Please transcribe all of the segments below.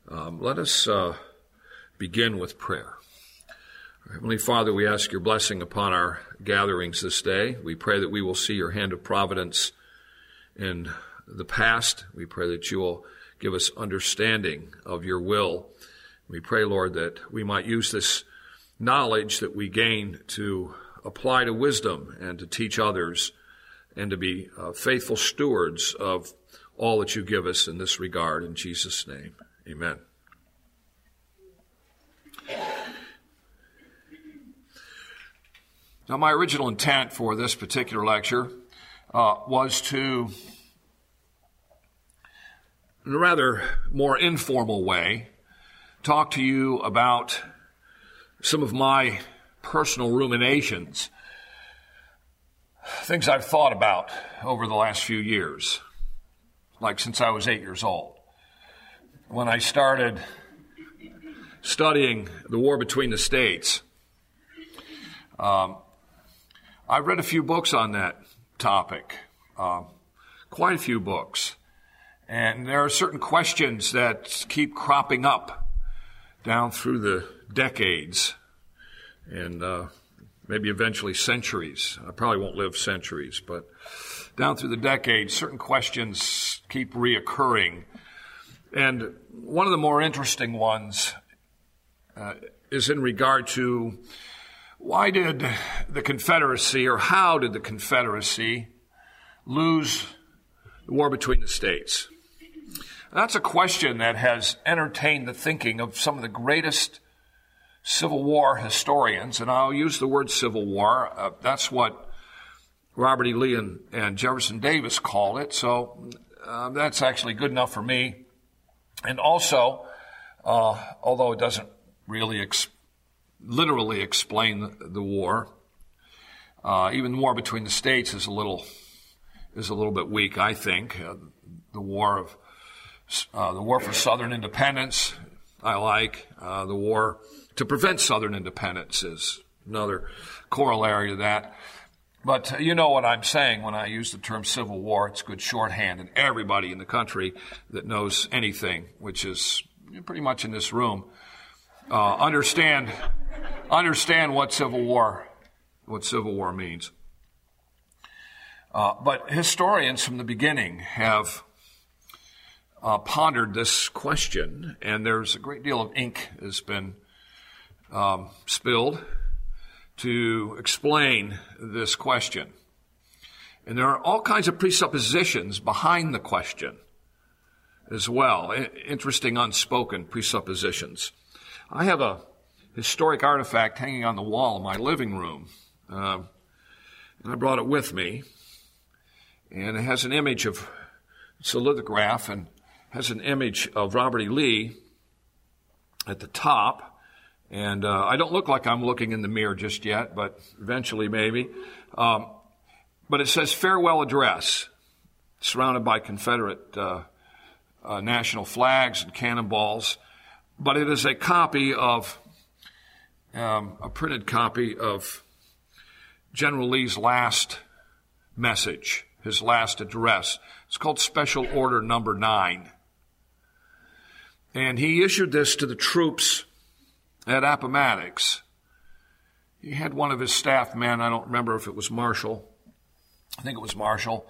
Let us begin with prayer. Heavenly Father, we ask your blessing upon our gatherings this day. We pray that we will see your hand of providence in the past. We pray that you will give us understanding of your will. We pray, Lord, that we might use this knowledge that we gain to apply to wisdom and to teach others and to be faithful stewards of all that you give us in this regard. In Jesus' name, amen. Now, my original intent for this particular lecture was to, in a rather more informal way, talk to you about some of my personal ruminations, things I've thought about over the last few years, like since I was 8 years old. When I started studying the war between the states, I read a few books on that topic, quite a few books. And there are certain questions that keep cropping up down through the decades and maybe eventually centuries. I probably won't live centuries, but down through the decades, certain questions keep reoccurring. And one of the more interesting ones is in regard to why did the Confederacy, or how did the Confederacy lose the war between the states? That's a question that has entertained the thinking of some of the greatest Civil War historians, and I'll use the word Civil War. That's what Robert E. Lee and Jefferson Davis called it, so that's actually good enough for me. And also, although it doesn't really literally explain the war, even the war between the states is a little bit weak, I think. The war for Southern independence, I like. The war to prevent Southern independence is another corollary to that. But you know what I'm saying when I use the term Civil War. It's good shorthand, and everybody in the country that knows anything, which is pretty much in this room, understand what Civil War means. But historians from the beginning have pondered this question, and there's a great deal of ink has been spilled to explain this question. And there are all kinds of presuppositions behind the question as well, interesting unspoken presuppositions. I have a historic artifact hanging on the wall in my living room, and I brought it with me, and it has an image of, it's a lithograph, and has an image of Robert E. Lee at the top. And I don't look like I'm looking in the mirror just yet, but eventually maybe. But it says farewell address, surrounded by Confederate national flags and cannonballs. But it is a copy of, a printed copy of General Lee's last message, his last address. It's called Special Order Number 9. And he issued this to the troops at Appomattox. He had one of his staff men, I don't remember if it was Marshall, I think it was Marshall,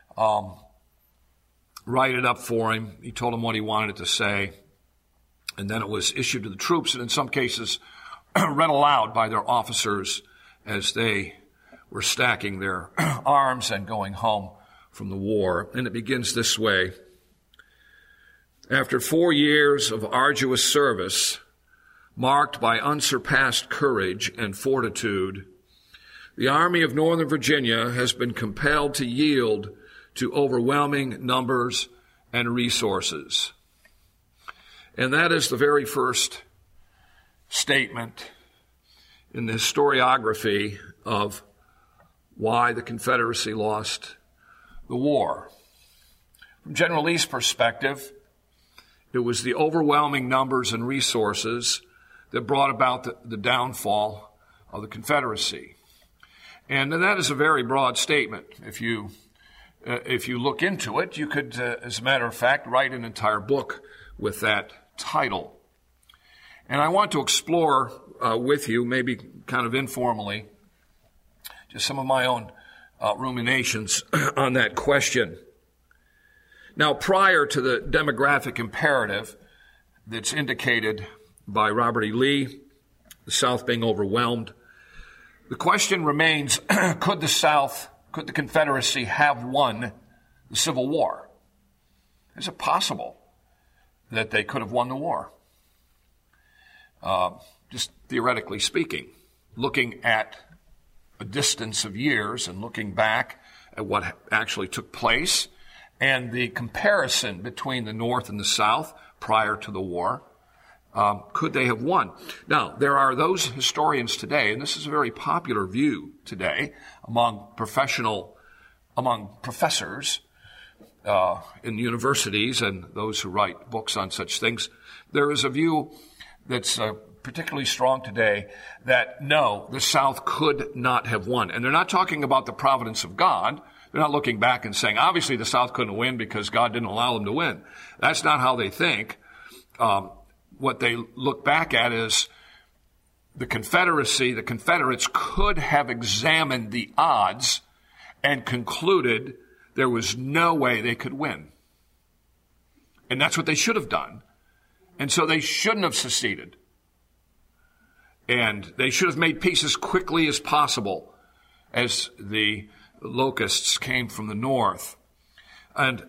write it up for him. He told him what he wanted it to say, and then it was issued to the troops, and in some cases read aloud by their officers as they were stacking their arms and going home from the war. And it begins this way. After 4 years of arduous service, marked by unsurpassed courage and fortitude, the Army of Northern Virginia has been compelled to yield to overwhelming numbers and resources. And that is the very first statement in the historiography of why the Confederacy lost the war. From General Lee's perspective, it was the overwhelming numbers and resources that brought about the downfall of the Confederacy. And that is a very broad statement. If you look into it, you could, as a matter of fact, write an entire book with that title. And I want to explore with you, maybe kind of informally, just some of my own ruminations on that question. Now, prior to the demographic imperative that's indicated by Robert E. Lee, the South being overwhelmed, the question remains, could the Confederacy have won the Civil War? Is it possible that they could have won the war? Just theoretically speaking, looking at a distance of years and looking back at what actually took place and the comparison between the North and the South prior to the war, could they have won? Now, there are those historians today, and this is a very popular view today among professors in universities and those who write books on such things. There is a view that's particularly strong today that no, the South could not have won. And they're not talking about the providence of God. They're not looking back and saying, obviously the South couldn't win because God didn't allow them to win. That's not how they think. What they look back at is the Confederacy, the Confederates could have examined the odds and concluded there was no way they could win. And that's what they should have done. And so they shouldn't have seceded. And they should have made peace as quickly as possible as the locusts came from the north. And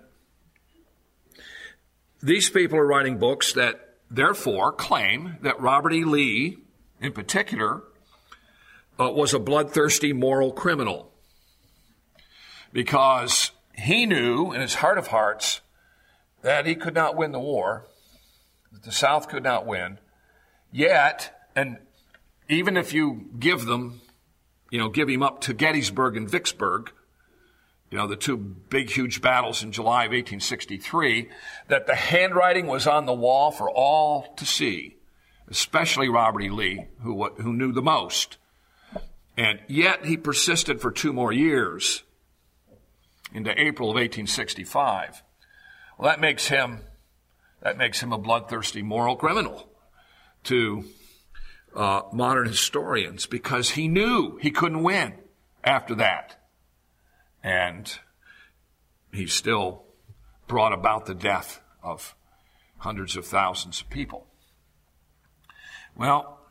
these people are writing books that therefore claim that Robert E. Lee, in particular, was a bloodthirsty moral criminal because he knew in his heart of hearts that he could not win the war, that the South could not win, yet, and even if you give him up to Gettysburg and Vicksburg, the two big, huge battles in July of 1863, that the handwriting was on the wall for all to see, especially Robert E. Lee, who knew the most. And yet he persisted for 2 more years into April of 1865. Well, that makes him a bloodthirsty moral criminal to modern historians because he knew he couldn't win after that. And he still brought about the death of hundreds of thousands of people. Well,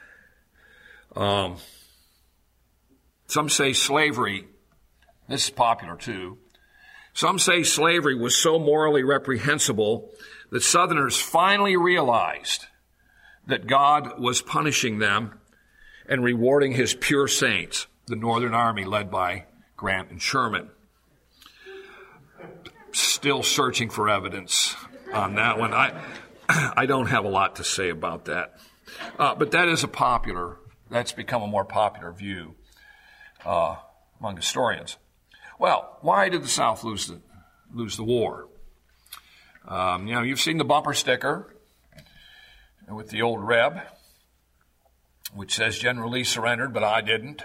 some say slavery, this is popular too, some say slavery was so morally reprehensible that Southerners finally realized that God was punishing them and rewarding his pure saints, the Northern Army led by Grant and Sherman. Still searching for evidence on that one. I don't have a lot to say about that. But that's become a more popular view among historians. Well, why did the South lose the war? You've seen the bumper sticker with the old Reb, which says General Lee surrendered, but I didn't.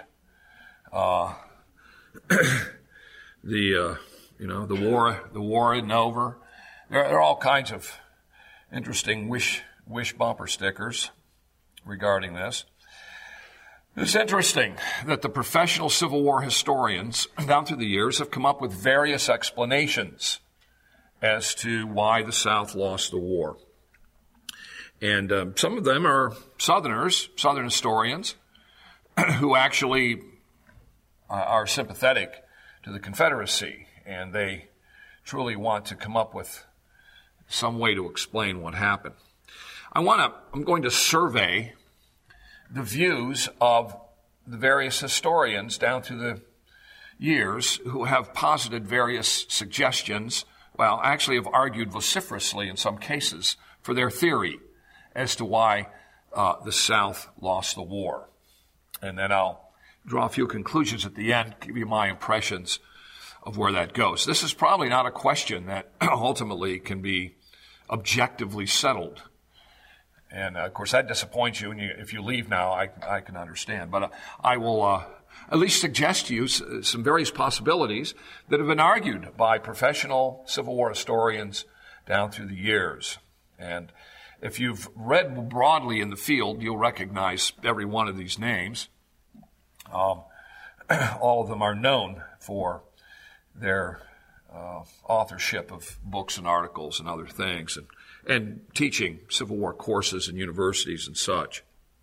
The war isn't over. There are all kinds of interesting wish bumper stickers regarding this. It's interesting that the professional Civil War historians down through the years have come up with various explanations as to why the South lost the war. And some of them are Southern historians, who actually are sympathetic to the Confederacy, and they truly want to come up with some way to explain what happened. I'm going to survey the views of the various historians down through the years who have posited various suggestions, actually have argued vociferously in some cases for their theory as to why the South lost the war. And then I'll draw a few conclusions at the end, give you my impressions of where that goes. This is probably not a question that ultimately can be objectively settled. And, of course, that disappoints you, and if you leave now, I can understand. But I will at least suggest to you some various possibilities that have been argued by professional Civil War historians down through the years. And if you've read broadly in the field, you'll recognize every one of these names. All of them are known for their authorship of books and articles and other things, and teaching Civil War courses in universities and such.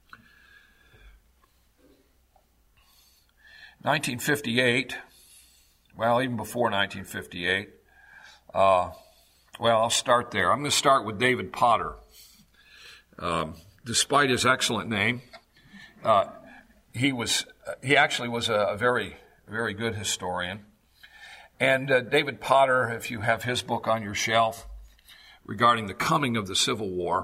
1958, well, even before 1958, I'll start there. I'm going to start with David Potter. Despite his excellent name, he actually was a very, very good historian. And David Potter, if you have his book on your shelf regarding the coming of the Civil War,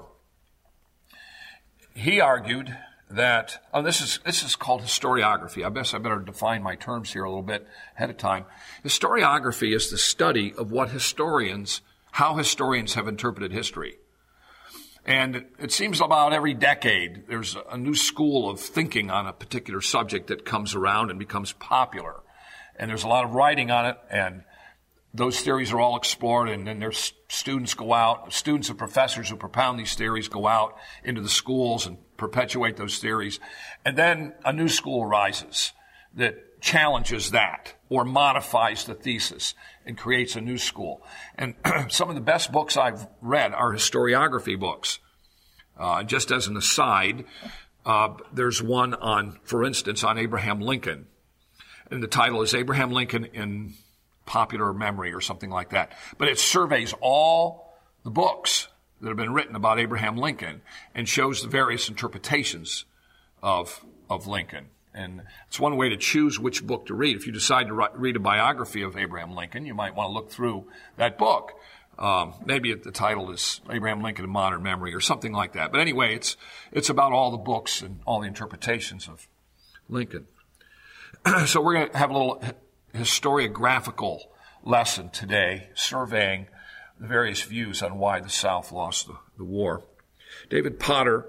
he argued that, this is called historiography. I better define my terms here a little bit ahead of time. Historiography is the study of how historians have interpreted history. And it seems about every decade there's a new school of thinking on a particular subject that comes around and becomes popular. And there's a lot of writing on it, and those theories are all explored, and then there's students and professors who propound these theories go out into the schools and perpetuate those theories. And then a new school arises that challenges that or modifies the thesis and creates a new school. And some of the best books I've read are historiography books. Just as an aside, there's one for instance, on Abraham Lincoln. And the title is Abraham Lincoln in Popular Memory or something like that. But it surveys all the books that have been written about Abraham Lincoln and shows the various interpretations of Lincoln. And it's one way to choose which book to read. If you decide to read a biography of Abraham Lincoln, you might want to look through that book. Maybe the title is Abraham Lincoln in Modern Memory or something like that. But anyway, it's about all the books and all the interpretations of Lincoln. So we're going to have a little historiographical lesson today, surveying the various views on why the South lost the war. David Potter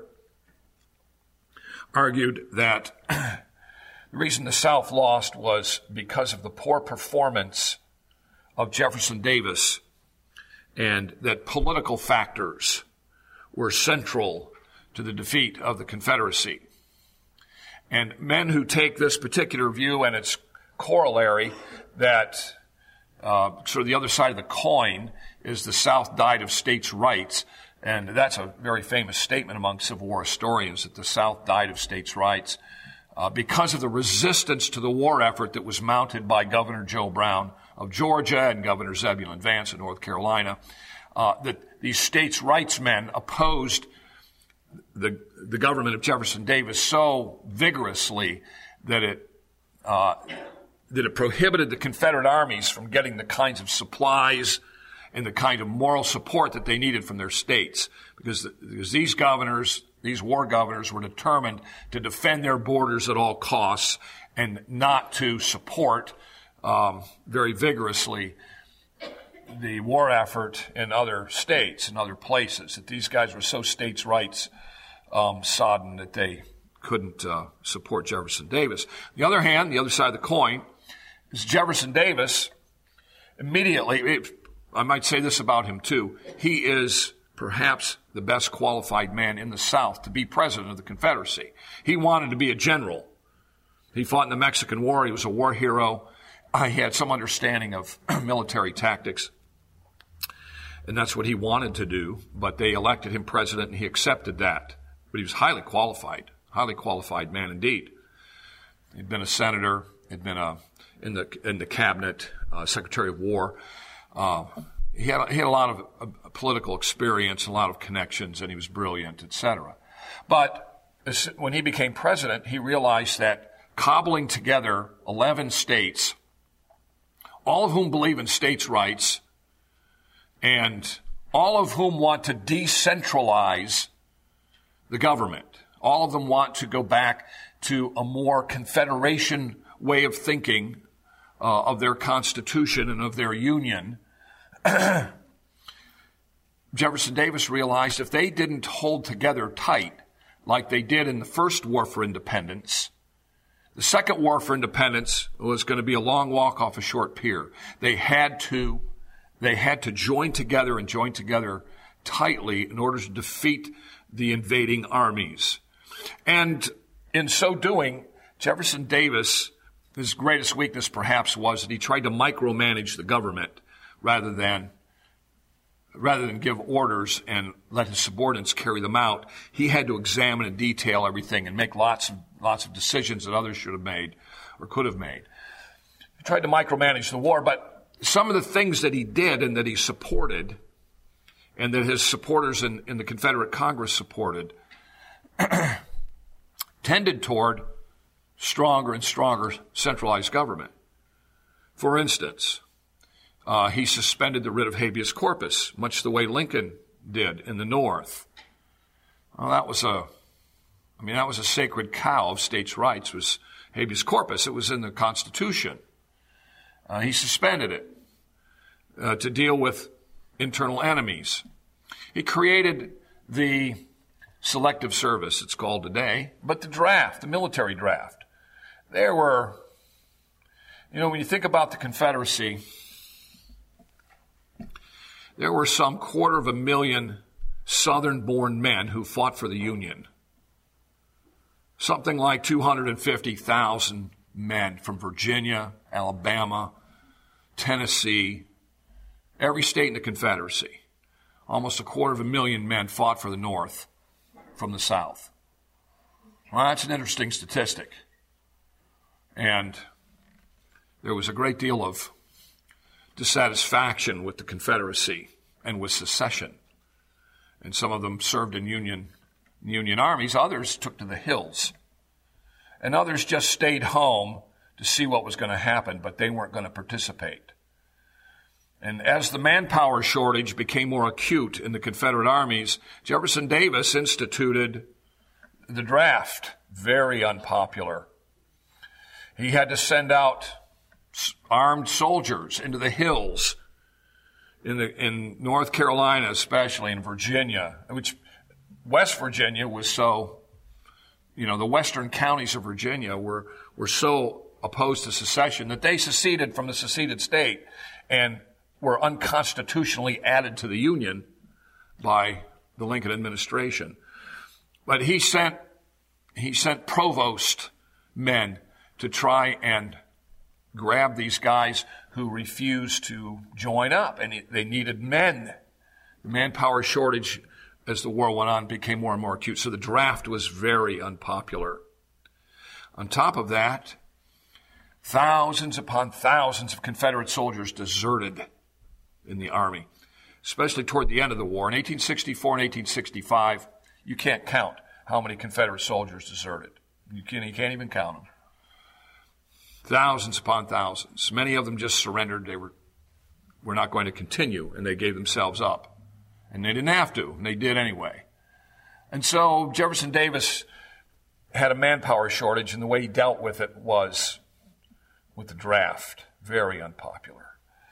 argued that the reason the South lost was because of the poor performance of Jefferson Davis, and that political factors were central to the defeat of the Confederacy. And men who take this particular view and its corollary, that sort of the other side of the coin is the South died of states' rights, and that's a very famous statement among Civil War historians, that the South died of states' rights because of the resistance to the war effort that was mounted by Governor Joe Brown of Georgia and Governor Zebulon Vance of North Carolina, that these states' rights men opposed the government of Jefferson Davis so vigorously that it prohibited the Confederate armies from getting the kinds of supplies and the kind of moral support that they needed from their states, because these governors, these war governors, were determined to defend their borders at all costs and not to support very vigorously the war effort in other states and other places. That these guys were so states' rights sodden that they couldn't support Jefferson Davis. On the other hand, the other side of the coin is Jefferson Davis immediately, I might say this about him too, he is perhaps the best qualified man in the South to be president of the Confederacy. He wanted to be a general. He fought in the Mexican War. He was a war hero. He had some understanding of military tactics. And that's what he wanted to do. But they elected him president, and he accepted that. But he was highly qualified man indeed. He'd been a senator. He'd been in the cabinet, Secretary of War. He had a lot of political experience, a lot of connections, and he was brilliant, etc. But when he became president, he realized that cobbling together 11 states, all of whom believe in states' rights, and all of whom want to decentralize the government, all of them want to go back to a more confederation way of thinking of their Constitution and of their Union. Jefferson Davis realized if they didn't hold together tight like they did in the first war for independence, the second war for independence was going to be a long walk off a short pier. They had to join together tightly in order to defeat the invading armies. And in so doing, Jefferson Davis, his greatest weakness perhaps was that he tried to micromanage the government rather than give orders and let his subordinates carry them out. He had to examine and detail everything and make lots of decisions that others should have made or could have made. He tried to micromanage the war, but some of the things that he did and that he supported and that his supporters in the Confederate Congress supported tended toward stronger and stronger centralized government. For instance, he suspended the writ of habeas corpus, much the way Lincoln did in the North. Well, that was a sacred cow of states' rights, was habeas corpus. It was in the Constitution. He suspended it to deal with internal enemies. He created the selective service, it's called today, but the draft, the military draft. There were, when you think about the Confederacy, there were some 250,000 Southern-born men who fought for the Union. Something like 250,000 men from Virginia, Alabama, Tennessee, every state in the Confederacy. Almost 250,000 men fought for the North from the South. Well, that's an interesting statistic. And there was a great deal of dissatisfaction with the Confederacy and with secession. And some of them served in Union armies. Others took to the hills. And others just stayed home to see what was going to happen, but they weren't going to participate. And as the manpower shortage became more acute in the Confederate armies, Jefferson Davis instituted the draft, very unpopular. He had to send out armed soldiers into the hills in North Carolina, especially in Virginia, which West Virginia was so, the western counties of Virginia were so opposed to secession that they seceded from the seceded state and were unconstitutionally added to the Union by the Lincoln administration. But he sent provost men to try and grab these guys who refused to join up, and they needed men. The manpower shortage, as the war went on, became more and more acute, so the draft was very unpopular. On top of that, thousands upon thousands of Confederate soldiers deserted in the Army, especially toward the end of the war. In 1864 and 1865, you can't count how many Confederate soldiers deserted. You can't even count them. Thousands upon thousands. Many of them just surrendered. They were not going to continue, and they gave themselves up. And they didn't have to, and they did anyway. And so Jefferson Davis had a manpower shortage, and the way he dealt with it was with the draft. Very unpopular.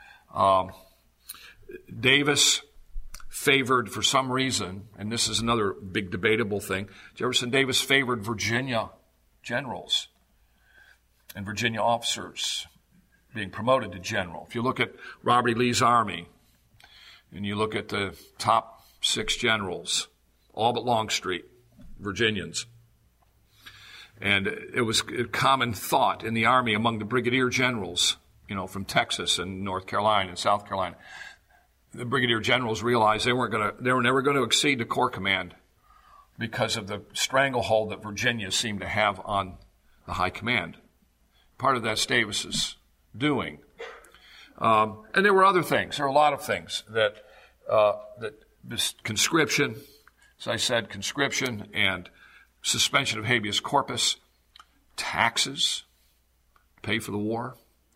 Davis favored, for some reason, and this is another big debatable thing, Jefferson Davis favored Virginia generals and Virginia officers being promoted to general. If you look at Robert E. Lee's army, and you look at the top 6 generals, all but Longstreet, Virginians, and it was a common thought in the army among the brigadier generals, from Texas and North Carolina and South Carolina. The brigadier generals realized they were never going to exceed the corps command because of the stranglehold that Virginia seemed to have on the high command. Part of that Davis is doing. And there were other things. There were a lot of things that this conscription, as I said, conscription and suspension of habeas corpus, taxes, pay for the war,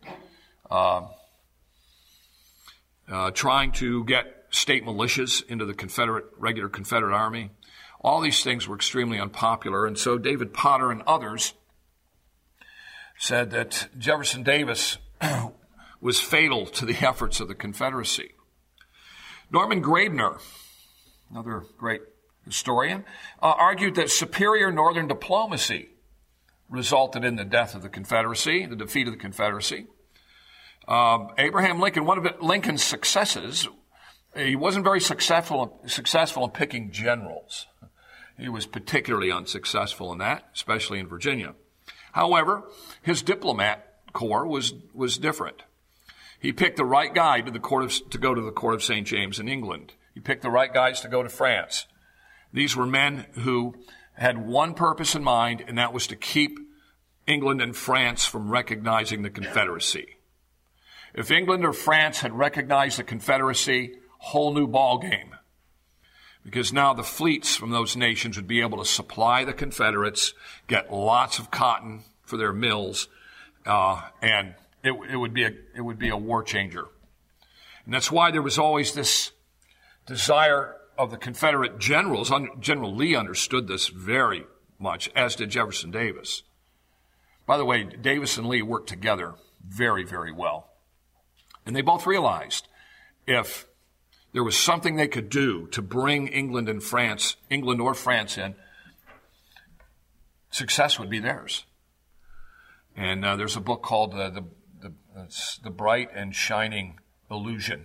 trying to get state militias into the regular Confederate Army. All these things were extremely unpopular. And so David Potter and others said that Jefferson Davis was fatal to the efforts of the Confederacy. Norman Graebner, another great historian, argued that superior northern diplomacy resulted in the death of the Confederacy, the defeat of the Confederacy. Abraham Lincoln, one of Lincoln's successes He wasn't very successful in picking generals. He was particularly unsuccessful in that, especially in Virginia. However, his diplomat corps was different. He picked the right guy to go to the court of St. James in England. He picked the right guys to go to France. These were men who had one purpose in mind, and that was to keep England and France from recognizing the Confederacy. If England or France had recognized the Confederacy, whole new ball game. Because now the fleets from those nations would be able to supply the Confederates, get lots of cotton for their mills, and it would be a war changer. And that's why there was always this desire of the Confederate generals. General Lee understood this very much, as did Jefferson Davis. By the way, Davis and Lee worked together very, very well. And they both realized if there was something they could do to bring England or France in, success would be theirs. And there's a book called The Bright and Shining Illusion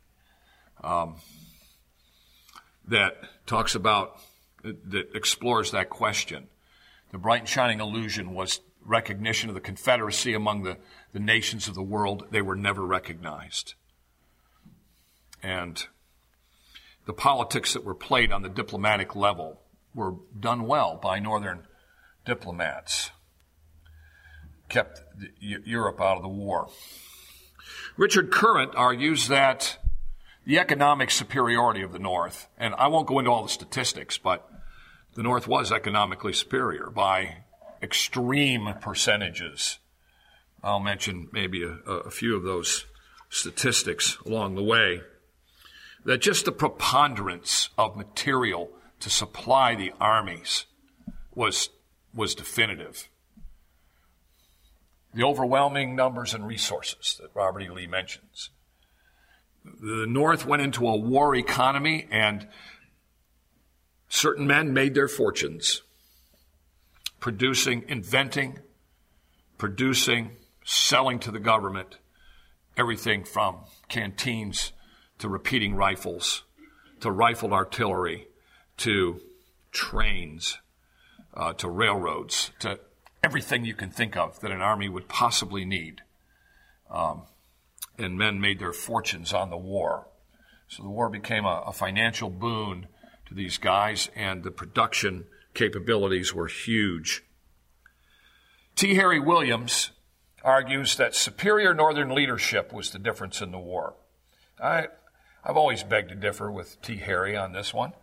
that talks about, that explores that question. The Bright and Shining Illusion was recognition of the Confederacy among the nations of the world. They were never recognized. And the politics that were played on the diplomatic level were done well by Northern diplomats. Kept Europe out of the war. Richard Current argues that the economic superiority of the North, and I won't go into all the statistics, but the North was economically superior by extreme percentages. I'll mention maybe a few of those statistics along the way. That just the preponderance of material to supply the armies was definitive. The overwhelming numbers and resources that Robert E. Lee mentions. The North went into a war economy, and certain men made their fortunes inventing, selling to the government, everything from canteens to repeating rifles, to rifled artillery, to trains, to railroads, to everything you can think of that an army would possibly need. And men made their fortunes on the war. So the war became a financial boon to these guys, and the production capabilities were huge. T. Harry Williams argues that superior Northern leadership was the difference in the war. I've always begged to differ with T. Harry on this one.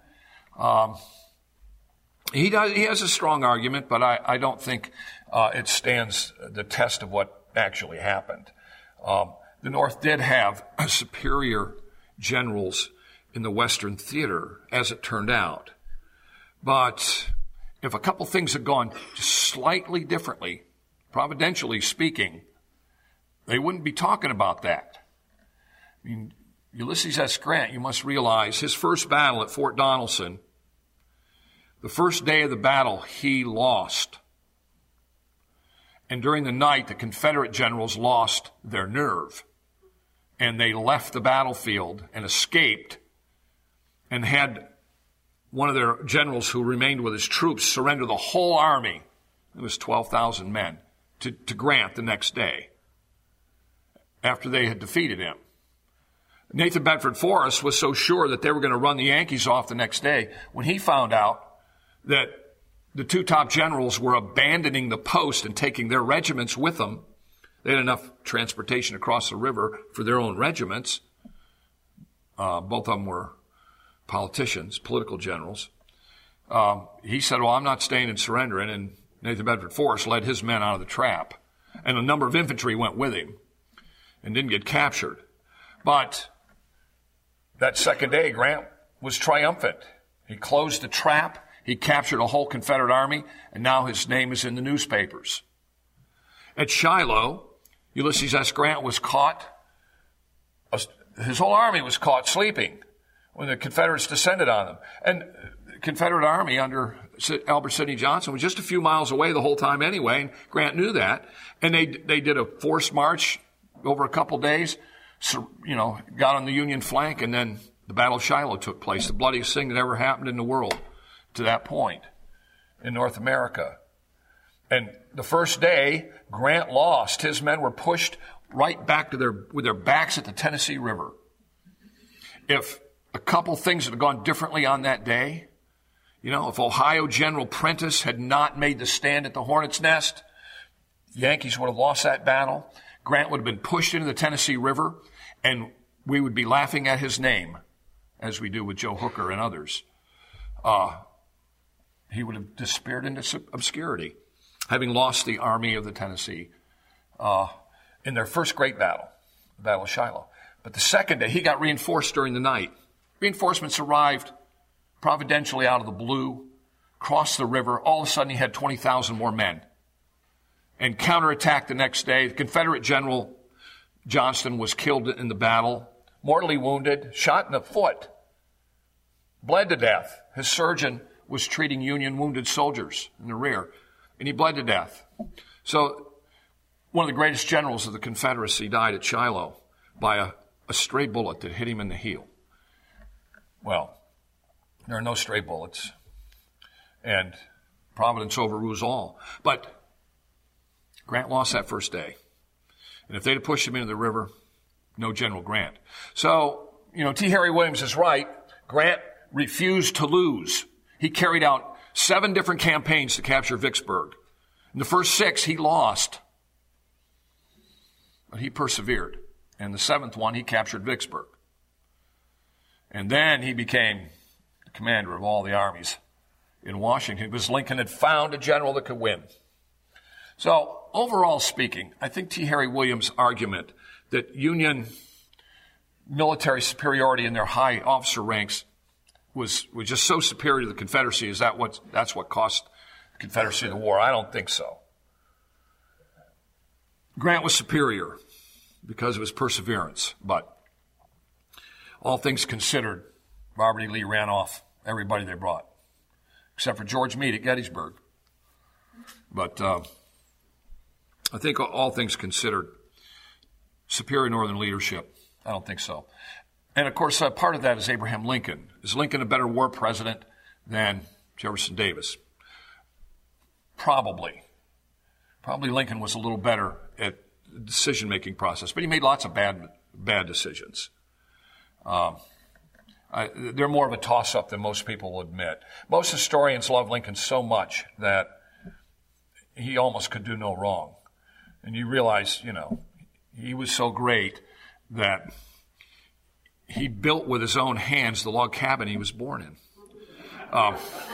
He has a strong argument, but I don't think it stands the test of what actually happened. The North did have superior generals in the Western theater, as it turned out. But if a couple things had gone just slightly differently, providentially speaking, they wouldn't be talking about that. I mean, Ulysses S. Grant, you must realize, his first battle at Fort Donelson, the first day of the battle, he lost. And during the night, the Confederate generals lost their nerve. And they left the battlefield and escaped, and had one of their generals who remained with his troops surrender the whole army. It was 12,000 men to Grant the next day after they had defeated him. Nathan Bedford Forrest was so sure that they were going to run the Yankees off the next day when he found out that the two top generals were abandoning the post and taking their regiments with them. They had enough transportation across the river for their own regiments. Both of them were politicians, political generals. He said, well, I'm not staying and surrendering. And Nathan Bedford Forrest led his men out of the trap. And a number of infantry went with him and didn't get captured. But that second day, Grant was triumphant. He closed the trap. He captured a whole Confederate army, and now his name is in the newspapers. At Shiloh, Ulysses S. Grant was caught. His whole army was caught sleeping when the Confederates descended on them. And the Confederate army under Albert Sidney Johnston was just a few miles away the whole time anyway, and Grant knew that. And they did a forced march over a couple days, got on the Union flank, and then The Battle of Shiloh took place, the bloodiest thing that ever happened in the world to that point in North America. And the first day, Grant lost. His men were pushed right back to with their backs at the Tennessee River. If a couple things had gone differently on that day, if Ohio General Prentiss had not made the stand at the Hornet's Nest, the Yankees would have lost that battle. Grant would have been pushed into the Tennessee River, and we would be laughing at his name, as we do with Joe Hooker and others. He would have disappeared into obscurity, having lost the Army of the Tennessee in their first great battle, the Battle of Shiloh. But the second day, he got reinforced during the night. Reinforcements arrived providentially out of the blue, crossed the river. All of a sudden, he had 20,000 more men and counterattacked the next day. The Confederate General Johnston was killed in the battle, mortally wounded, shot in the foot, bled to death. His surgeon was treating Union wounded soldiers in the rear, and he bled to death. So one of the greatest generals of the Confederacy died at Shiloh by a stray bullet that hit him in the heel. Well, there are no stray bullets, and Providence overrules all. But Grant lost that first day. And if they'd have pushed him into the river, no General Grant. So, T. Harry Williams is right. Grant refused to lose. He carried out 7 different campaigns to capture Vicksburg. In the first 6, he lost. But he persevered. And the 7th one, he captured Vicksburg. And then he became the commander of all the armies in Washington because Lincoln had found a general that could win. So, overall speaking, I think T. Harry Williams' argument that Union military superiority in their high officer ranks was just so superior to the Confederacy, that's what cost the Confederacy the war? I don't think so. Grant was superior because of his perseverance, but all things considered, Robert E. Lee ran off everybody they brought, except for George Meade at Gettysburg. But I think all things considered, superior Northern leadership, I don't think so. And, of course, part of that is Abraham Lincoln. Is Lincoln a better war president than Jefferson Davis? Probably. Probably Lincoln was a little better at the decision-making process, but he made lots of bad decisions. They're more of a toss-up than most people will admit. Most historians love Lincoln so much that he almost could do no wrong. And you realize, he was so great that he built with his own hands the log cabin he was born in.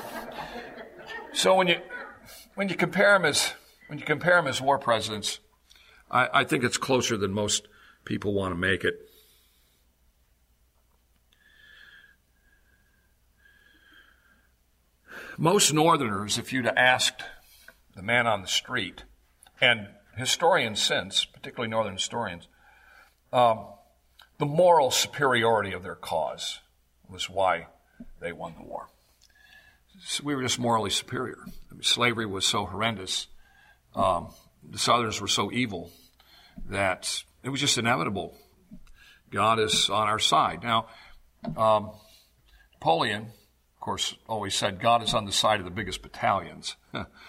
So when you compare him as war presidents, I think it's closer than most people want to make it. Most Northerners, if you'd asked the man on the street, and historians since, particularly Northern historians, the moral superiority of their cause was why they won the war. So we were just morally superior. Slavery was so horrendous. The Southerners were so evil that it was just inevitable. God is on our side. Now, Napoleon, of course, always said God is on the side of the biggest battalions.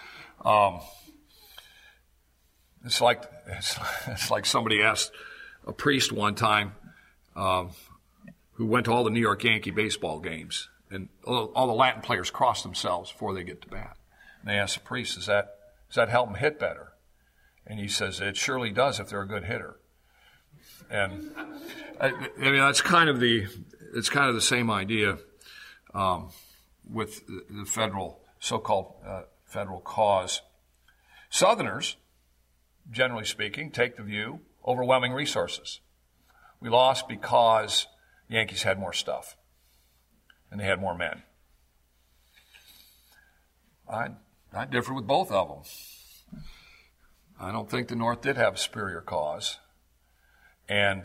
It's like somebody asked a priest one time who went to all the New York Yankee baseball games, and all the Latin players cross themselves before they get to bat. And they asked the priest, does that help them hit better? And he says, it surely does if they're a good hitter. And I mean, it's kind of the same idea with the federal, so-called federal cause. Southerners, generally speaking, take the view, overwhelming resources. We lost because the Yankees had more stuff and they had more men. I differ with both of them. I don't think the North did have a superior cause. And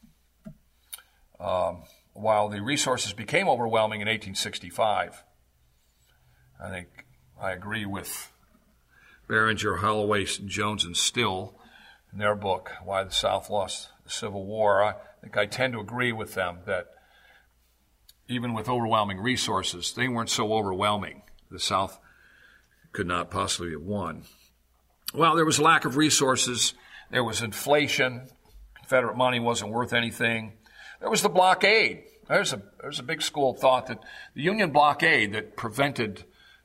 while the resources became overwhelming in 1865, I think I agree with Behringer, Holloway, Jones, and Still in their book, Why the South Lost the Civil War. I think I tend to agree with them that even with overwhelming resources, they weren't so overwhelming. The South could not possibly have won. Well, there was lack of resources. There was inflation. Confederate money wasn't worth anything. There was the blockade. There's a big school of thought that the Union blockade that prevented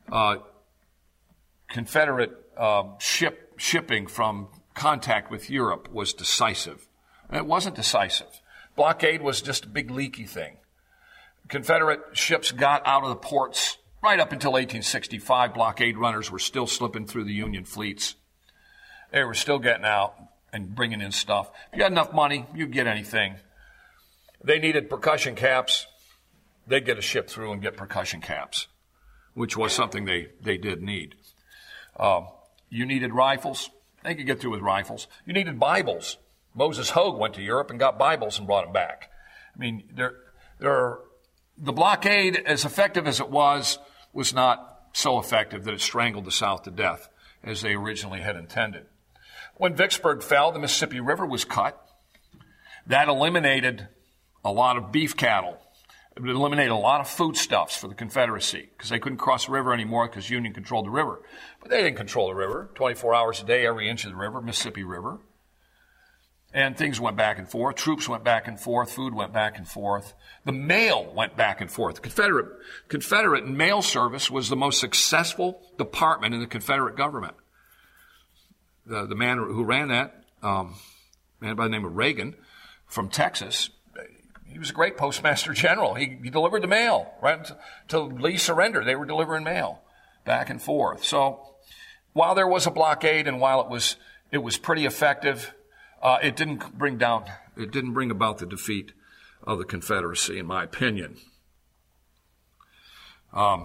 Confederate shipping from contact with Europe was decisive. And it wasn't decisive. Blockade was just a big leaky thing. Confederate ships got out of the ports right up until 1865. Blockade runners were still slipping through the Union fleets. They were still getting out and bringing in stuff. If you had enough money, you'd get anything. They needed percussion caps. They'd get a ship through and get percussion caps, which was something they did need. You needed rifles. They could get through with rifles. You needed Bibles. Moses Hogue went to Europe and got Bibles and brought them back. I mean, the blockade, as effective as it was not so effective that it strangled the South to death as they originally had intended. When Vicksburg fell, the Mississippi River was cut. That eliminated a lot of beef cattle. It eliminated a lot of foodstuffs for the Confederacy because they couldn't cross the river anymore because Union controlled the river. But they didn't control the river 24 hours a day, every inch of the river, Mississippi River. And things went back and forth. Troops went back and forth. Food went back and forth. The mail went back and forth. Confederate mail service was the most successful department in the Confederate government. The man who ran that, man by the name of Reagan from Texas, he was a great postmaster general. He delivered the mail right until Lee surrendered. They were delivering mail back and forth. So while there was a blockade and while it was pretty effective, it didn't bring about the defeat of the Confederacy, in my opinion. And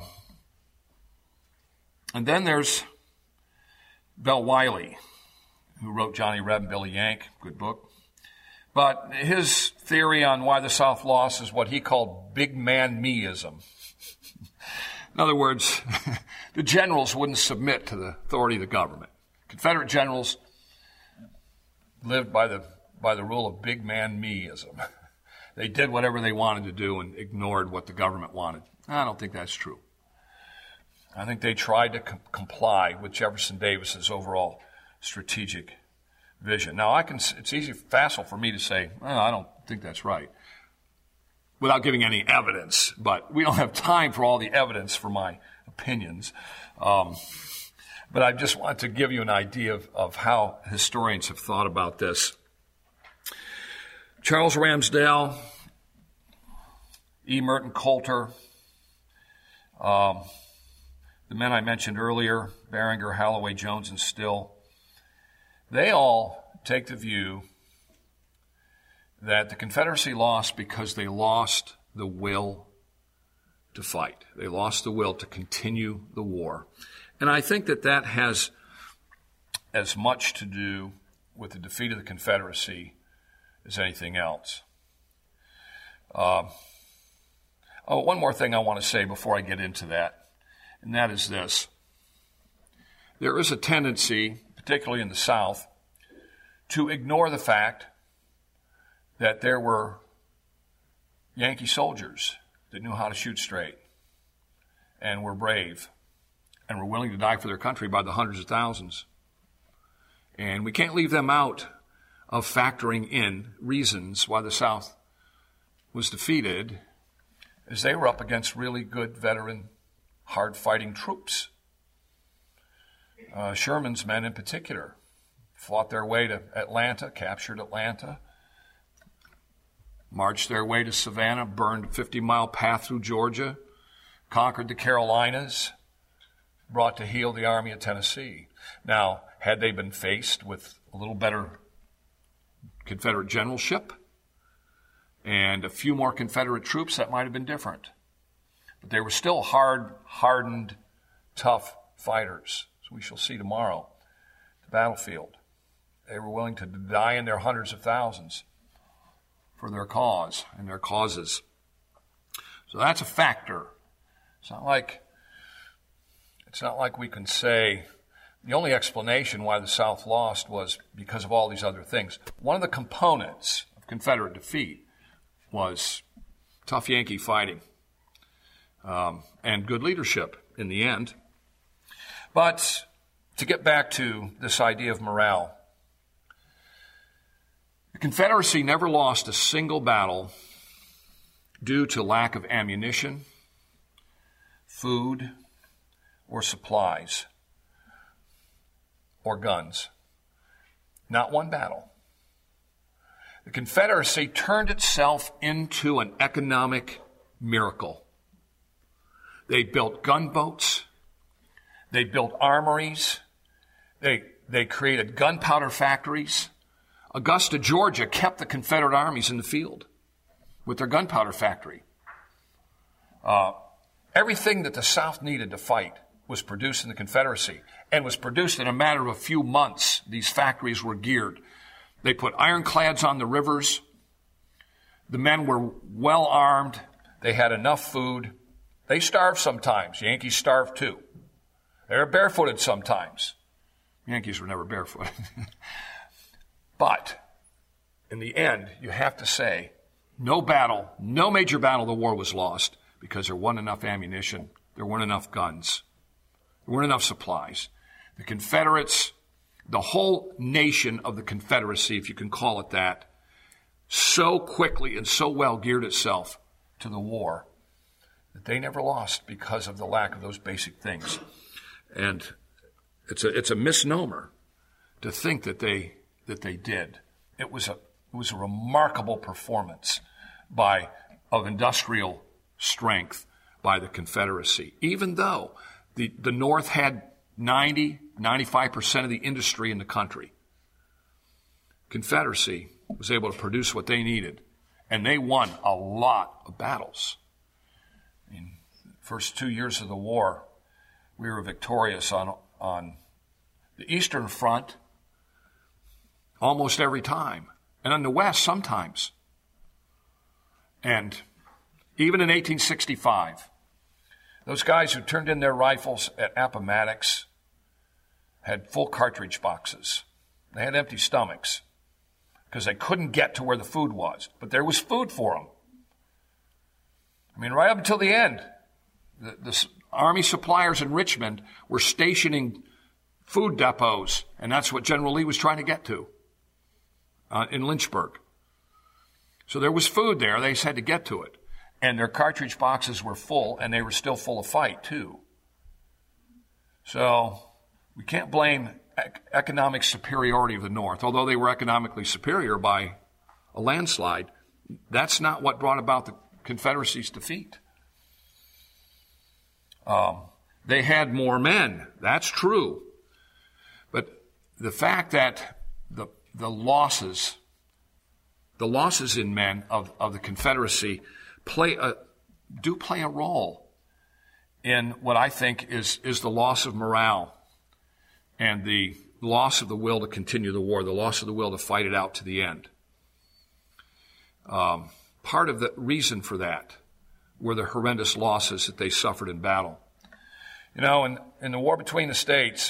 then there's Bell Wiley, who wrote Johnny Reb and Billy Yank, good book. But his theory on why the South lost is what he called big man meism. In other words, the generals wouldn't submit to the authority of the government. Confederate generals lived by the rule of big man meism. They did whatever they wanted to do and ignored what the government wanted. I don't think that's true. I think they tried to comply with Jefferson Davis's overall strategic vision. Now, it's facile for me to say, I don't think that's right, without giving any evidence. But we don't have time for all the evidence for my opinions. But I just want to give you an idea of how historians have thought about this. Charles Ramsdell, E. Merton Coulter, the men I mentioned earlier, Beringer, Holloway, Jones, and Still, they all take the view that the Confederacy lost because they lost the will to fight. They lost the will to continue the war. And I think that has as much to do with the defeat of the Confederacy as anything else. One more thing I want to say before I get into that, and that is this. There is a tendency, particularly in the South, to ignore the fact that there were Yankee soldiers that knew how to shoot straight and were brave and were willing to die for their country by the hundreds of thousands. And we can't leave them out of factoring in reasons why the South was defeated, as they were up against really good veteran, hard-fighting troops. Sherman's men in particular fought their way to Atlanta, captured Atlanta, marched their way to Savannah, burned a 50-mile path through Georgia, conquered the Carolinas, brought to heel the Army of Tennessee. Now, had they been faced with a little better Confederate generalship and a few more Confederate troops, that might have been different. But they were still hardened, tough fighters, as we shall see tomorrow, the battlefield. They were willing to die in their hundreds of thousands for their cause and their causes. So that's a factor. It's not like we can say the only explanation why the South lost was because of all these other things. One of the components of Confederate defeat was tough Yankee fighting. and good leadership in the end. But to get back to this idea of morale, the Confederacy never lost a single battle due to lack of ammunition, food, or supplies, or guns. Not one battle. The Confederacy turned itself into an economic miracle. They built gunboats. They built armories. They created gunpowder factories. Augusta, Georgia kept the Confederate armies in the field with their gunpowder factory. Everything that the South needed to fight was produced in the Confederacy and was produced in a matter of a few months. These factories were geared. They put ironclads on the rivers. The men were well armed. They had enough food. They starved sometimes. Yankees starved too. They were barefooted sometimes. Yankees were never barefooted. But in the end, you have to say, no major battle of the war was lost because there wasn't enough ammunition. There weren't enough guns. There weren't enough supplies. The Confederates, the whole nation of the Confederacy, if you can call it that, so quickly and so well geared itself to the war that they never lost because of the lack of those basic things. And it's a misnomer to think that they did. It was a remarkable performance of industrial strength by the Confederacy, even though the North had 95% of the industry in the country. Confederacy was able to produce what they needed, and they won a lot of battles. In the first 2 years of the war, we were victorious on the Eastern Front almost every time, and on the West sometimes. And even in 1865, those guys who turned in their rifles at Appomattox had full cartridge boxes. They had empty stomachs because they couldn't get to where the food was. But there was food for them. I mean, right up until the end, the Army suppliers in Richmond were stationing food depots, and that's what General Lee was trying to get to in Lynchburg. So there was food there. They just had to get to it. And their cartridge boxes were full, and they were still full of fight, too. So we can't blame economic superiority of the North. Although they were economically superior by a landslide, that's not what brought about the Confederacy's defeat. They had more men. That's true. But the fact that the losses in men of the Confederacy do play a role in what I think is the loss of morale and the loss of the will to continue the war, the loss of the will to fight it out to the end. Part of the reason for that were the horrendous losses that they suffered in battle. You know, in the war between the states,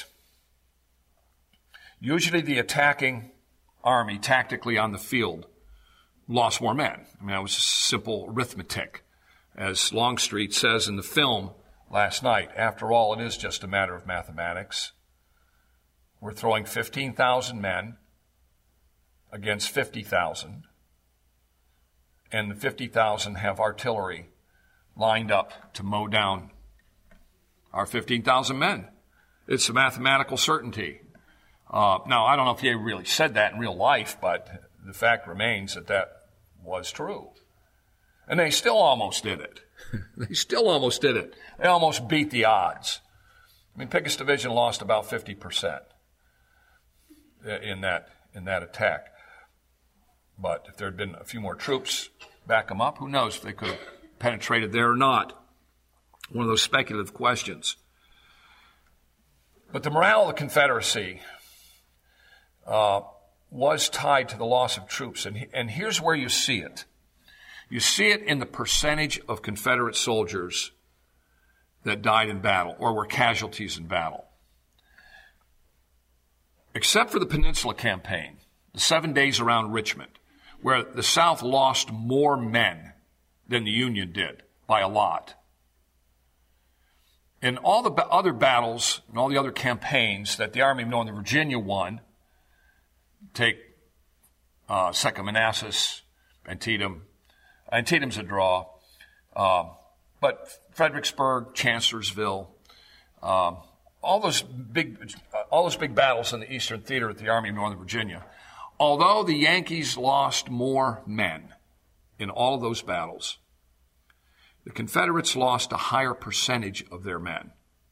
usually the attacking army tactically on the field lost more men. I mean, that was simple arithmetic. As Longstreet says in the film last night, after all, it is just a matter of mathematics. We're throwing 15,000 men against 50,000, and the 50,000 have artillery lined up to mow down our 15,000 men. It's a mathematical certainty. Now, I don't know if he really said that in real life, but the fact remains that was true. And they still almost did it. They almost beat the odds. I mean, Pickett's division lost about 50% in that attack. But if there had been a few more troops back them up, who knows if they could have penetrated there or not. One of those speculative questions. But the morale of the Confederacy was tied to the loss of troops. And here's where you see it. You see it in the percentage of Confederate soldiers that died in battle or were casualties in battle. Except for the Peninsula Campaign, the 7 days around Richmond, where the South lost more men than the Union did by a lot. in all the other battles and all the other campaigns that the Army of Northern Virginia won, take Second Manassas, Antietam. Antietam's a draw. But Fredericksburg, Chancellorsville, all those big battles in the Eastern Theater at the Army of Northern Virginia, although the Yankees lost more men in all of those battles, the Confederates lost a higher percentage of their men.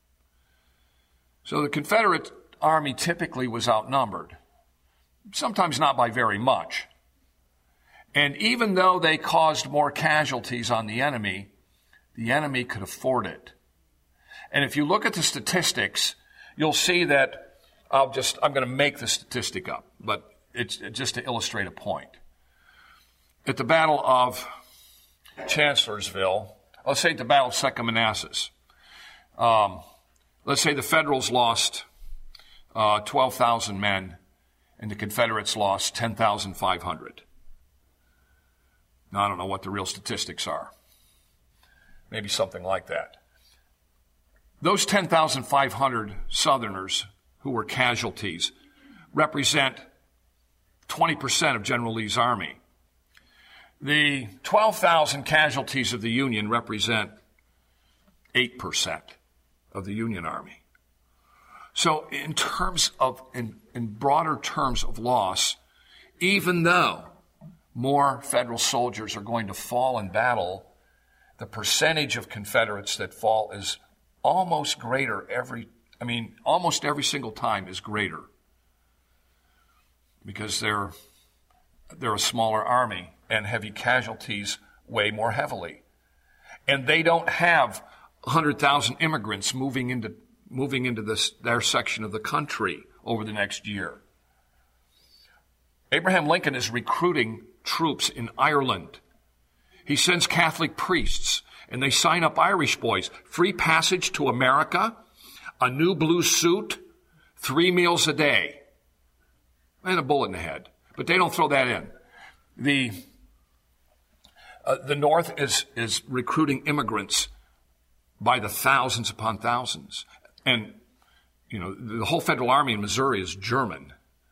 So the Confederate Army typically was outnumbered, sometimes not by very much. And even though they caused more casualties on the enemy could afford it. And if you look at the statistics, you'll see that I'm going to make the statistic up, but it's just to illustrate a point. At the Battle of Chancellorsville, let's say at the Battle of Second Manassas, let's say the Federals lost 12,000 men and the Confederates lost 10,500. Now, I don't know what the real statistics are. Maybe something like that. Those 10,500 Southerners who were casualties represent 20% of General Lee's army. The 12,000 casualties of the Union represent 8% of the Union army. So in broader terms of loss, even though more Federal soldiers are going to fall in battle, the percentage of Confederates that fall is almost greater almost every single time is greater because they're a smaller army and heavy casualties weigh more heavily. And they don't have 100,000 immigrants moving into their section of the country over the next year. Abraham Lincoln is recruiting troops in Ireland. He sends Catholic priests, and they sign up Irish boys. Free passage to America, a new blue suit, 3 meals a day, and a bullet in the head. But they don't throw that in. The North is recruiting immigrants by the thousands upon thousands. And, the whole Federal Army in Missouri is German.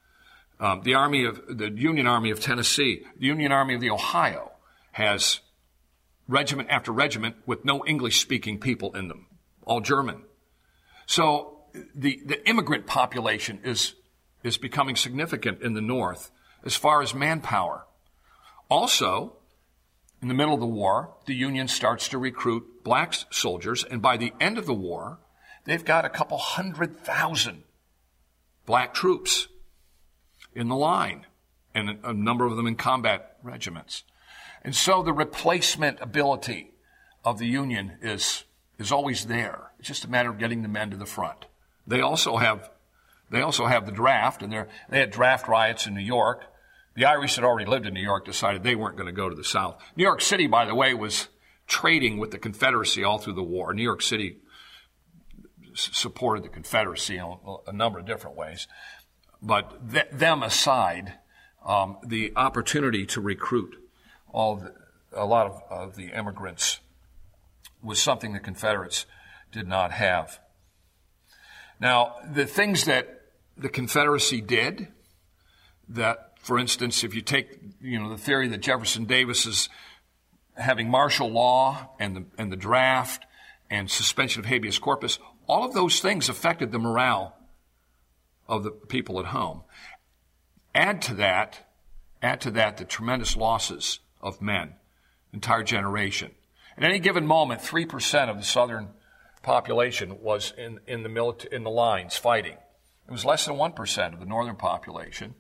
The Union Army of Tennessee, the Union Army of the Ohio has regiment after regiment with no English-speaking people in them, all German. So the immigrant population is becoming significant in the North as far as manpower. Also, in the middle of the war, the Union starts to recruit black soldiers, and by the end of the war, they've got a couple 100,000 black troops in the line, and a number of them in combat regiments. And so the replacement ability of the Union is always there. It's just a matter of getting the men to the front. They also have the draft, and they had draft riots in New York. The Irish that already lived in New York decided they weren't going to go to the South. New York City, by the way, was trading with the Confederacy all through the war. New York City supported the Confederacy in a number of different ways. But them aside, the opportunity to recruit a lot of the immigrants was something the Confederates did not have. Now, the things that the Confederacy did, that, for instance, if you take, the theory that Jefferson Davis is having martial law and the draft and suspension of habeas corpus, all of those things affected the morale of the people at home. Add to that the tremendous losses of men, entire generation. At any given moment, 3% of the Southern population was in the lines fighting. It was less than 1% of the Northern population.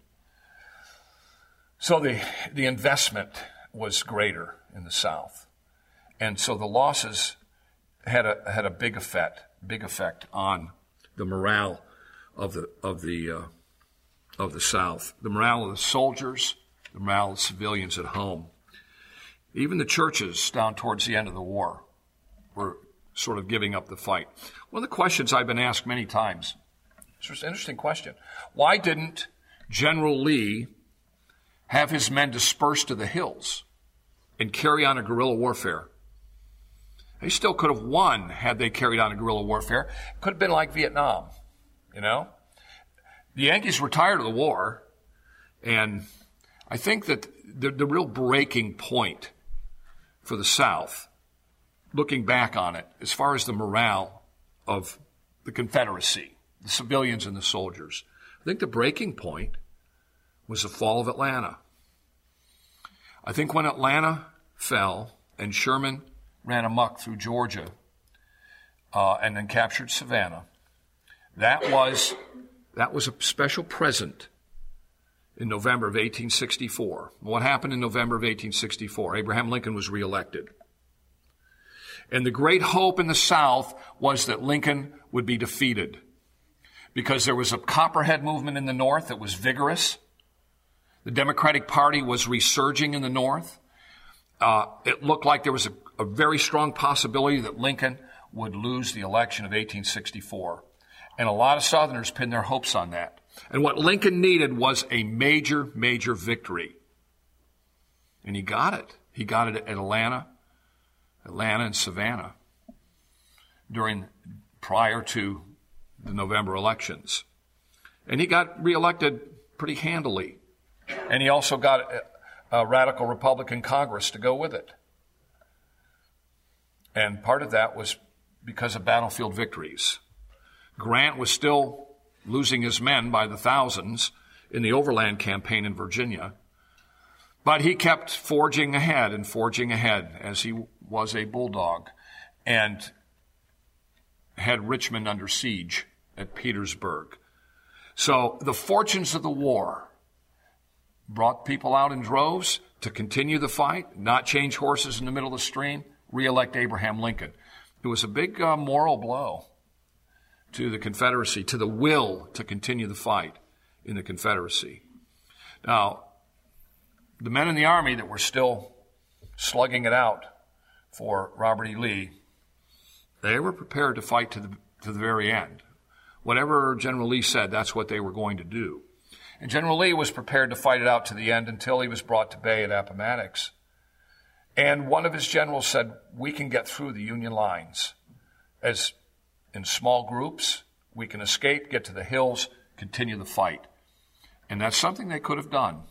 So the investment was greater in the South, and so the losses had a big effect on the morale of the South, the morale of the soldiers, the morale of civilians at home. Even the churches down towards the end of the war were sort of giving up the fight. One of the questions I've been asked many times, it's an interesting question. Why didn't General Lee have his men dispersed to the hills and carry on a guerrilla warfare? They still could have won had they carried on a guerrilla warfare. Could have been like Vietnam, you know. The Yankees were tired of the war, and I think that the real breaking point for the South, looking back on it, as far as the morale of the Confederacy, the civilians and the soldiers, I think the breaking point was the fall of Atlanta. I think when Atlanta fell and Sherman ran amok through Georgia and then captured Savannah, that was a special present in November of 1864. What happened in November of 1864? Abraham Lincoln was reelected. And the great hope in the South was that Lincoln would be defeated because there was a Copperhead movement in the North that was vigorous. The Democratic Party was resurging in the North. It looked like there was a very strong possibility that Lincoln would lose the election of 1864. And a lot of Southerners pinned their hopes on that. And what Lincoln needed was a major, major victory. And he got it. He got it at Atlanta and Savannah prior to the November elections. And he got reelected pretty handily. And he also got a radical Republican Congress to go with it. And part of that was because of battlefield victories. Grant was still losing his men by the thousands in the Overland campaign in Virginia, but he kept forging ahead as he was a bulldog and had Richmond under siege at Petersburg. So the fortunes of the war brought people out in droves to continue the fight, not change horses in the middle of the stream, reelect Abraham Lincoln. It was a big moral blow to the Confederacy, to the will to continue the fight in the Confederacy. Now, the men in the Army that were still slugging it out for Robert E. Lee, they were prepared to fight to the very end. Whatever General Lee said, that's what they were going to do. And General Lee was prepared to fight it out to the end until he was brought to bay at Appomattox. And one of his generals said, we can get through the Union lines as in small groups. We can escape, get to the hills, continue the fight. And that's something they could have done.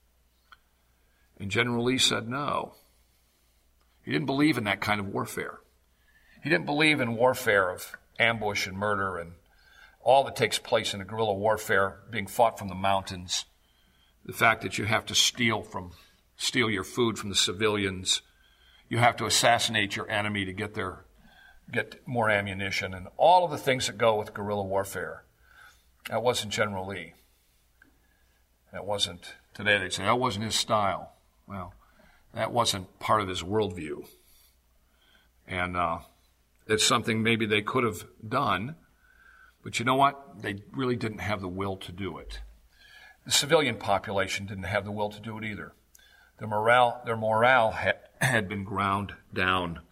And General Lee said no. He didn't believe in that kind of warfare. He didn't believe in warfare of ambush and murder and all that takes place in a guerrilla warfare being fought from the mountains. The fact that you have to steal your food from the civilians. You have to assassinate your enemy to get more ammunition, and all of the things that go with guerrilla warfare. That wasn't General Lee. That wasn't, today they'd say, that wasn't his style. Well, that wasn't part of his worldview. And it's something maybe they could have done, but you know what? They really didn't have the will to do it. The civilian population didn't have the will to do it either. Their morale had been ground down.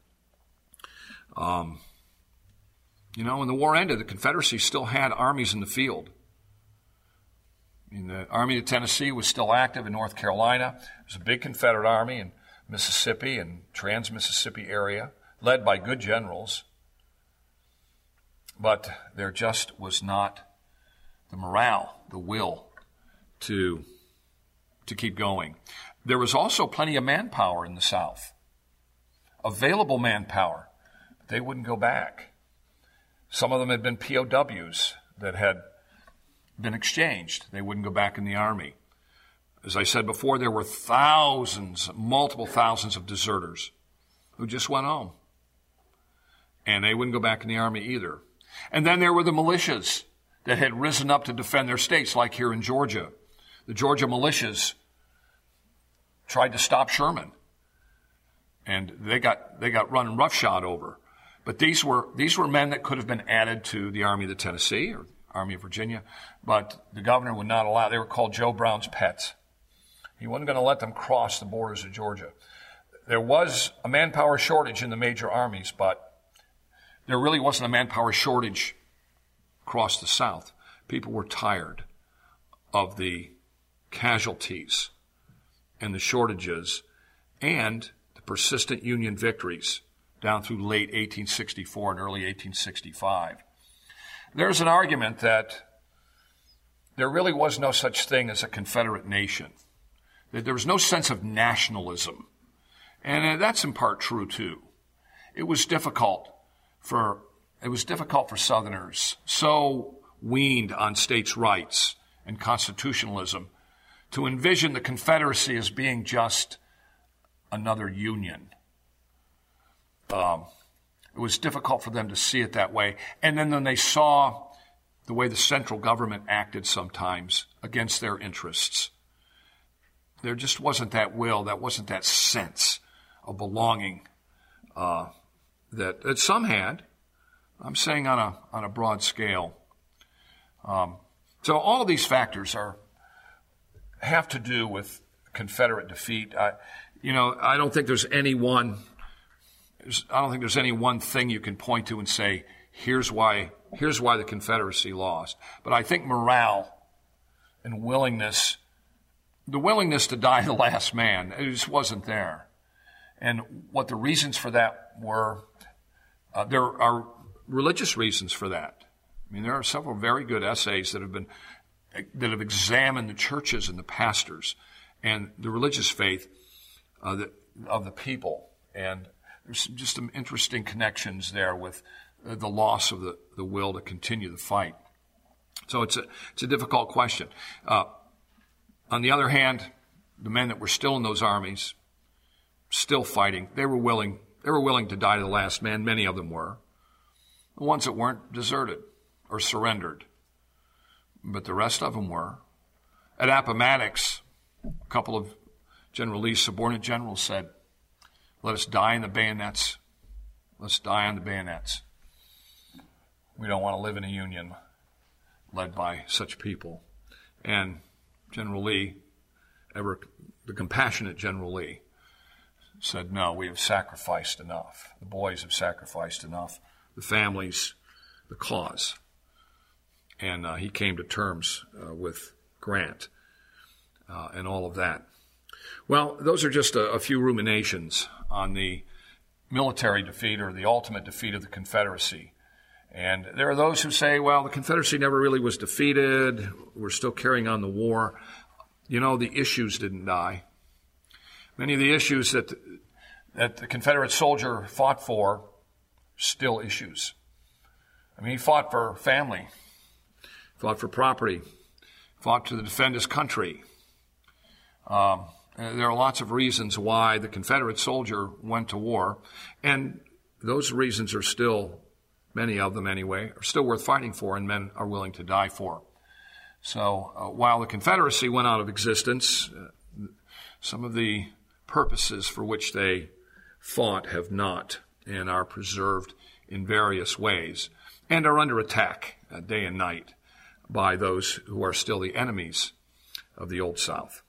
When the war ended, the Confederacy still had armies in the field. The Army of Tennessee was still active in North Carolina. There was a big Confederate army in Mississippi and Trans-Mississippi area, led by good generals. But there just was not the morale, the will to keep going. There was also plenty of manpower in the South, available manpower. But they wouldn't go back. Some of them had been POWs that had been exchanged. They wouldn't go back in the Army. As I said before, there were multiple thousands of deserters who just went home. And they wouldn't go back in the Army either. And then there were the militias that had risen up to defend their states, like here in Georgia. The Georgia militias tried to stop Sherman, and they got run roughshod over. But these were men that could have been added to the Army of the Tennessee or Army of Virginia, but the governor would not allow. They were called Joe Brown's pets. He wasn't going to let them cross the borders of Georgia. There was a manpower shortage in the major armies, but there really wasn't a manpower shortage across the South. People were tired of the casualties and the shortages and the persistent Union victories down through late 1864 and early 1865. There's an argument that there really was no such thing as a Confederate nation, that there was no sense of nationalism. And that's in part true, too. It was difficult for Southerners, so weaned on states' rights and constitutionalism, to envision the Confederacy as being just another union. It was difficult for them to see it that way. And then when they saw the way the central government acted sometimes against their interests, there just wasn't that will, that wasn't that sense of belonging that some had. I'm saying on a broad scale. So all of these factors have to do with Confederate defeat. I don't think there's any one thing you can point to and say, here's why the Confederacy lost. But I think morale and the willingness to die the last man, it just wasn't there. And what the reasons for that were, there are religious reasons for that. I mean, there are several very good essays that have examined the churches and the pastors and the religious faith of the people. And there's just some interesting connections there with the loss of the will to continue the fight. So it's a difficult question. On the other hand, the men that were still in those armies, still fighting, they were willing to die to the last man. Many of them were. The ones that weren't deserted or surrendered, but the rest of them were. At Appomattox, a couple of General Lee's subordinate generals said, "Let us die in the bayonets. Let's die on the bayonets. We don't want to live in a union led by such people." And General Lee, the compassionate General Lee, said, "No, we have sacrificed enough. The boys have sacrificed enough. The families, the cause." And he came to terms with Grant and all of that. Well, those are just a few ruminations on the military defeat or the ultimate defeat of the Confederacy. And there are those who say, well, the Confederacy never really was defeated. We're still carrying on the war. The issues didn't die. Many of the issues that the Confederate soldier fought for, still issues. I mean, he fought for family, fought for property, fought to defend his country. There are lots of reasons why the Confederate soldier went to war, and those reasons are still, many of them anyway, are still worth fighting for, and men are willing to die for. So while the Confederacy went out of existence, some of the purposes for which they fought have not, and are preserved in various ways, and are under attack day and night by those who are still the enemies of the Old South.